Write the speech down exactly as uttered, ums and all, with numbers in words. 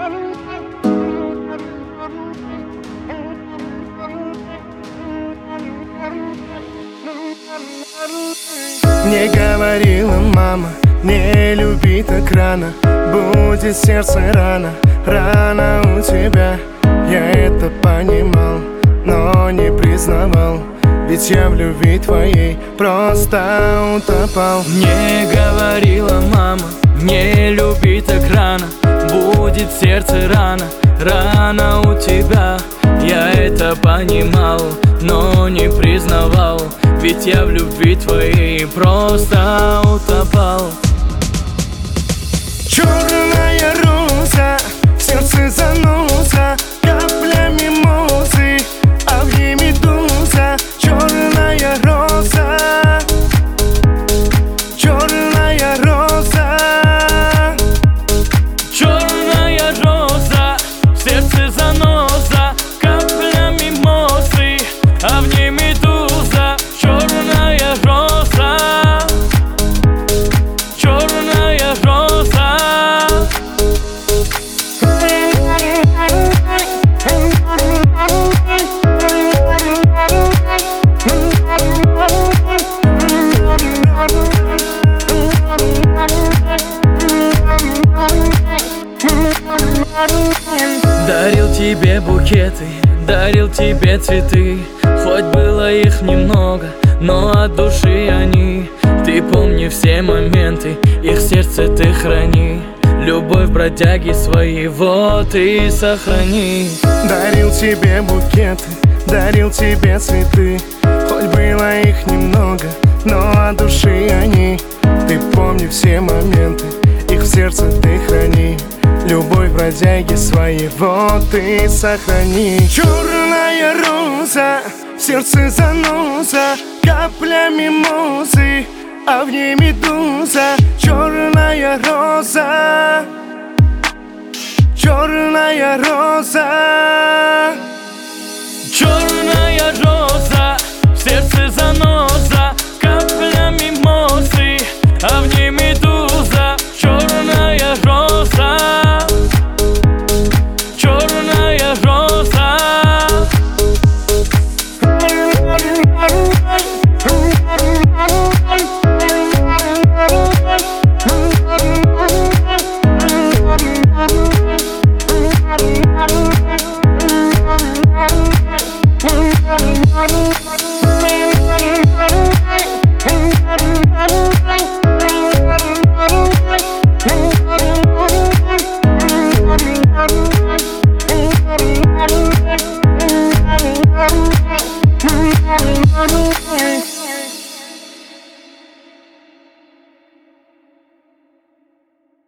Мне говорила мама, не люби так рано, будет сердце рано, рано у тебя. Я это понимал, но не признавал, ведь я в любви твоей просто утопал. Мне говорила мама, не люби так рано, будет сердце рано, рано у тебя. Я это понимал, но не признавал, ведь я в любви твоей просто утопал. Черная роза, в сердце заноза, капля мимозы, а в ней медуза. Черная роза, черная роза, черная роза, в сердце заноза, капля мимозы, а в ней медуза. Черная роза, черная роза. Дарил тебе букеты, дарил тебе цветы, хоть было их немного, но от души они. Ты помни все моменты, их сердце ты храни, любовь бродяги своего ты сохрани. Дарил тебе букеты, дарил тебе цветы, хоть было их немного, но от души они. Ты помни все моменты, их в сердце ты храни, любовь бродяги своего ты сохрани. Черная роза, в сердце заноза, капля мимозы, а в ней медуза. Черная роза, черная роза.